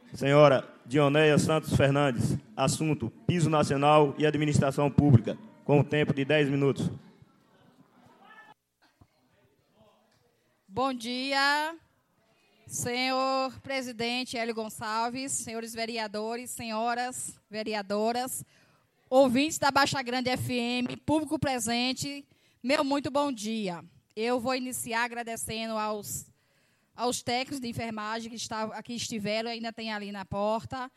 Senhora Dioneia Santos Fernandes. Assunto: Piso Nacional e Administração Pública. Com o tempo de 10 minutos. Bom dia, senhor presidente Hélio Gonçalves, senhores vereadores, senhoras vereadoras, ouvintes da Baixa Grande FM, público presente, meu muito bom dia. Eu vou iniciar agradecendo aos técnicos de enfermagem que aqui estiveram, ainda tem ali na porta.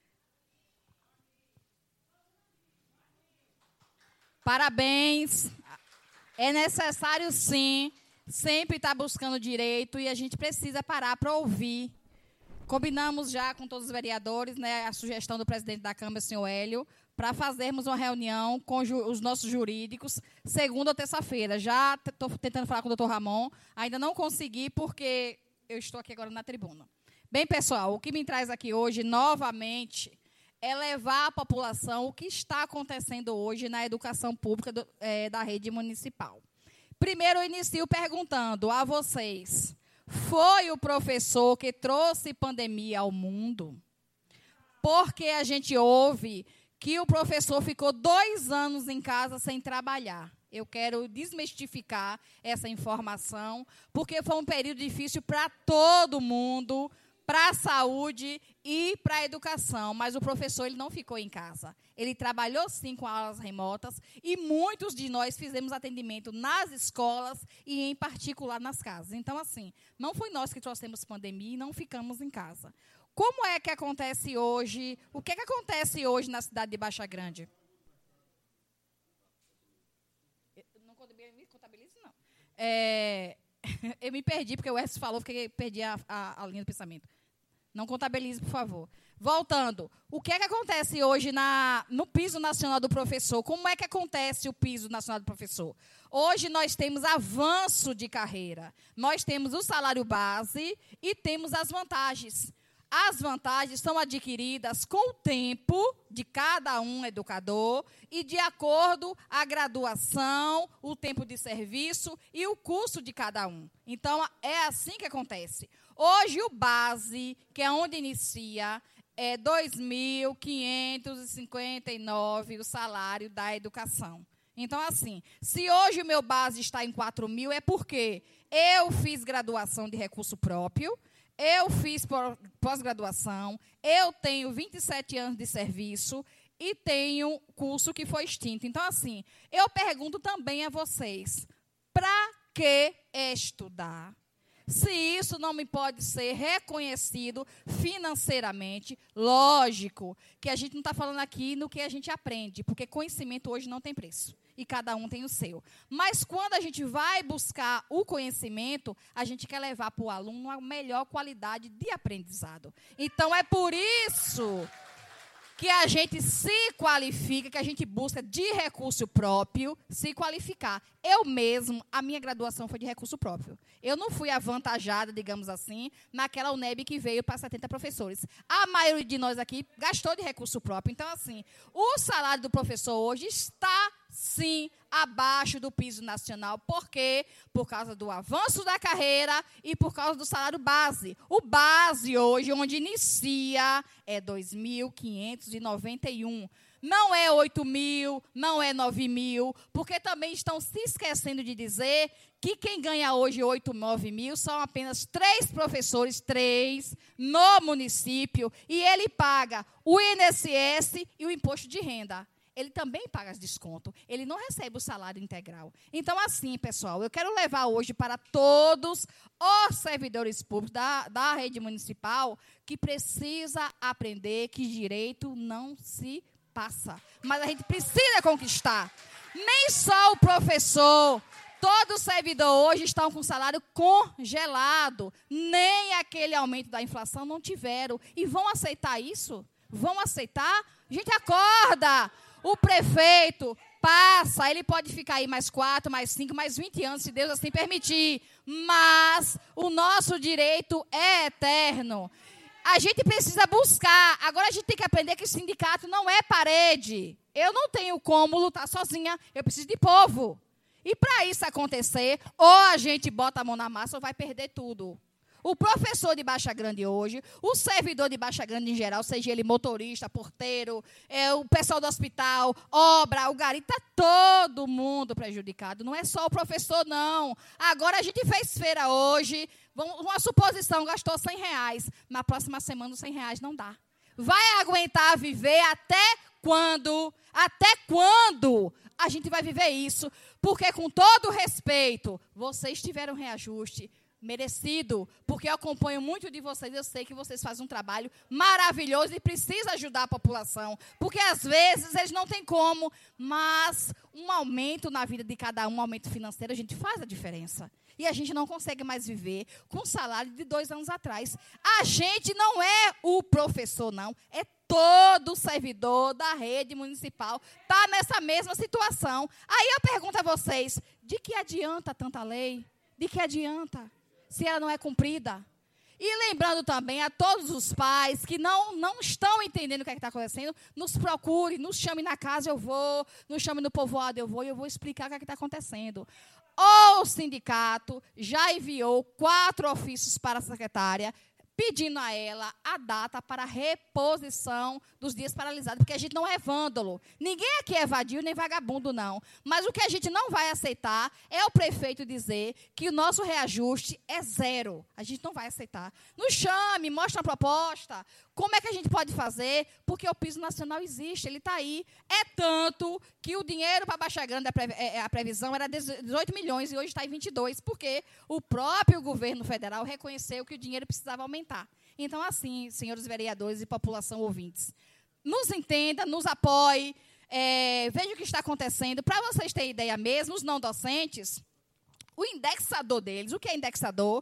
Parabéns. É necessário, sim, sempre estar buscando direito e a gente precisa parar para ouvir. Combinamos já com todos os vereadores, né, a sugestão do presidente da Câmara, senhor Hélio, para fazermos uma reunião com os nossos jurídicos, segunda ou terça-feira. Já estou tentando falar com o doutor Ramon, ainda não consegui porque eu estou aqui agora na tribuna. Bem, pessoal, o que me traz aqui hoje, novamente, é levar à população o que está acontecendo hoje na educação pública da rede municipal. Primeiro, eu inicio perguntando a vocês: foi o professor que trouxe pandemia ao mundo? Porque a gente ouve que o professor ficou 2 anos em casa sem trabalhar. Eu quero desmistificar essa informação, porque foi um período difícil para todo mundo, para a saúde e para a educação. Mas o professor ele não ficou em casa. Ele trabalhou, sim, com aulas remotas e muitos de nós fizemos atendimento nas escolas e, em particular, nas casas. Então, assim, não foi nós que trouxemos pandemia e não ficamos em casa. Como é que acontece hoje? O que é que acontece hoje na cidade de Baixa Grande? Não me contabilizo, não. Eu me perdi, porque o Wes falou, porque perdi a linha do pensamento. Não contabilize, por favor. Voltando, o que é que acontece hoje no Piso Nacional do Professor? Como é que acontece o Piso Nacional do Professor? Hoje nós temos avanço de carreira. Nós temos o salário base e temos as vantagens. As vantagens são adquiridas com o tempo de cada um educador e de acordo com a graduação, o tempo de serviço e o curso de cada um. Então, é assim que acontece. Hoje, o base, que é onde inicia, é R$ 2.559 o salário da educação. Então, assim, se hoje o meu base está em 4.000, é porque eu fiz graduação de recurso próprio, eu fiz pós-graduação, eu tenho 27 anos de serviço e tenho curso que foi extinto. Então, assim, eu pergunto também a vocês, para que estudar? Se isso não me pode ser reconhecido financeiramente, lógico que a gente não está falando aqui no que a gente aprende, porque conhecimento hoje não tem preço. E cada um tem o seu. Mas quando a gente vai buscar o conhecimento, a gente quer levar para o aluno a melhor qualidade de aprendizado. Então, é por isso que a gente se qualifica, que a gente busca de recurso próprio se qualificar. Eu mesmo, a minha graduação foi de recurso próprio. Eu não fui avantajada, digamos assim, naquela UNEB que veio para 70 professores. A maioria de nós aqui gastou de recurso próprio. Então, assim, o salário do professor hoje está, sim, abaixo do piso nacional. Por quê? Por causa do avanço da carreira e por causa do salário base. O base hoje, onde inicia, é 2.591. Não é 8.000, não é 9.000, porque também estão se esquecendo de dizer que quem ganha hoje 8, 9.000 são apenas 3 professores, 3, no município, e ele paga o INSS e o imposto de renda. Ele também paga desconto, ele não recebe o salário integral. Então, assim, pessoal, eu quero levar hoje para todos os servidores públicos da rede municipal que precisa aprender que direito não se passa, mas a gente precisa conquistar. Nem só o professor, todo servidor hoje estão com salário congelado, nem aquele aumento da inflação não tiveram. E vão aceitar isso? Vão aceitar? Gente, acorda! O prefeito passa, ele pode ficar aí mais 4, mais 5, mais 20 anos, se Deus assim permitir. Mas o nosso direito é eterno. A gente precisa buscar. Agora a gente tem que aprender que o sindicato não é parede. Eu não tenho como lutar sozinha, eu preciso de povo. E para isso acontecer, ou a gente bota a mão na massa ou vai perder tudo. o professor de Baixa Grande hoje, o servidor de Baixa Grande em geral, seja ele motorista, porteiro, o pessoal do hospital, obra, o gari, está todo mundo prejudicado. Não é só o professor, não. Agora a gente fez feira hoje, uma suposição, gastou R$100. Na próxima semana, os R$100 não dá. Vai aguentar viver até quando? Até quando a gente vai viver isso? Porque, com todo respeito, vocês tiveram reajuste merecido, porque eu acompanho muito de vocês, eu sei que vocês fazem um trabalho maravilhoso e precisam ajudar a população, porque, às vezes, eles não têm como, mas um aumento na vida de cada um aumento financeiro, a gente faz a diferença. E a gente não consegue mais viver com o salário de 2 anos atrás. A gente não é o professor, não. É todo servidor da rede municipal. Está nessa mesma situação. Aí eu pergunto a vocês, de que adianta tanta lei? De que adianta se ela não é cumprida? E lembrando também a todos os pais que não estão entendendo o que está acontecendo, nos procure, nos chame na casa, eu vou, nos chame no povoado, eu vou explicar o que está acontecendo. O sindicato já enviou 4 ofícios para a secretária, pedindo a ela a data para a reposição dos dias paralisados, porque a gente não é vândalo. Ninguém aqui é vadio nem vagabundo, não. Mas o que a gente não vai aceitar é o prefeito dizer que o nosso reajuste é 0. A gente não vai aceitar. Nos chame, mostre uma proposta. Como é que a gente pode fazer? Porque o piso nacional existe, ele está aí. É tanto que o dinheiro para Baixa Grande, a previsão era 18 milhões e hoje está em 22, porque o próprio governo federal reconheceu que o dinheiro precisava aumentar. Então, assim, senhores vereadores e população ouvintes, nos entenda, nos apoie, veja o que está acontecendo. Para vocês terem ideia mesmo, os não docentes, o indexador deles, o que é indexador?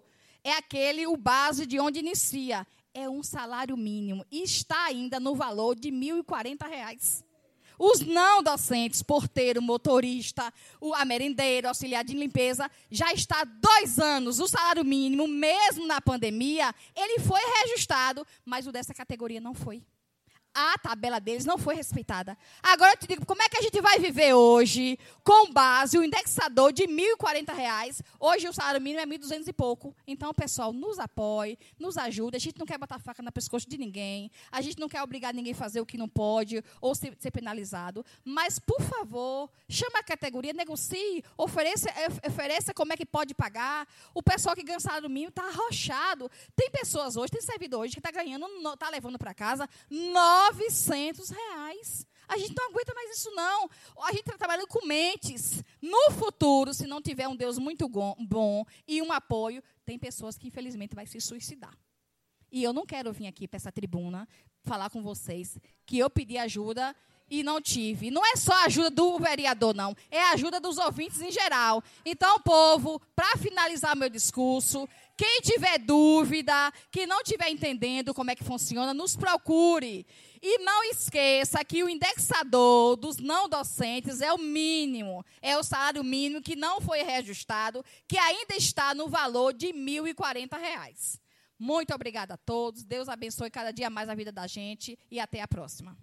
É o base de onde inicia. É um salário mínimo e está ainda no valor de R$1.040. Os não docentes, porteiro, motorista, a merendeiro, auxiliar de limpeza, já está há 2 anos. O salário mínimo, mesmo na pandemia, ele foi reajustado, mas o dessa categoria não foi. A tabela deles não foi respeitada. Agora eu te digo, como é que a gente vai viver hoje com base o indexador de R$1.040? Hoje o salário mínimo é 1.200 e pouco. Então, pessoal, nos apoie, nos ajude. A gente não quer botar faca no pescoço de ninguém. A gente não quer obrigar ninguém a fazer o que não pode ou ser penalizado. Mas, por favor, chama a categoria, negocie, ofereça como é que pode pagar. O pessoal que ganha salário mínimo está arrochado. Tem pessoas hoje, tem servidor hoje que está ganhando, está levando para casa R$900. A gente não aguenta mais isso, não. A gente está trabalhando com mentes. No futuro, se não tiver um Deus muito bom e um apoio, tem pessoas que, infelizmente, vai se suicidar. E eu não quero vir aqui para essa tribuna falar com vocês que eu pedi ajuda e não tive. Não é só a ajuda do vereador, não. É a ajuda dos ouvintes em geral. Então, povo, para finalizar meu discurso, quem tiver dúvida, que não estiver entendendo como é que funciona, nos procure. E não esqueça que o indexador dos não docentes é o mínimo. É o salário mínimo que não foi reajustado, que ainda está no valor de R$1.040. Muito obrigada a todos. Deus abençoe cada dia mais a vida da gente e até a próxima.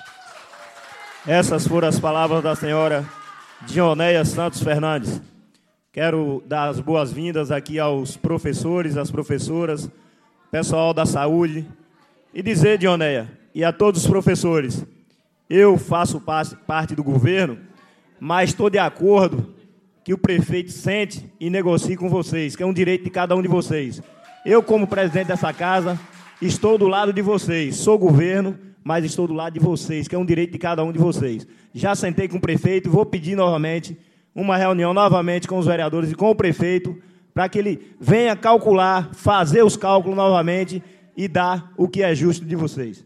Essas foram as palavras da senhora Dioneia Santos Fernandes. Quero dar as boas-vindas aqui aos professores, às professoras, pessoal da saúde, e dizer, Dioneia, e a todos os professores, eu faço parte do governo, mas estou de acordo que o prefeito sente e negocie com vocês, que é um direito de cada um de vocês. Eu, como presidente dessa casa, estou do lado de vocês, sou governo, mas estou do lado de vocês, que é um direito de cada um de vocês. Já sentei com o prefeito, vou pedir novamente uma reunião novamente com os vereadores e com o prefeito, para que ele venha calcular, fazer os cálculos novamente e dar o que é justo de vocês.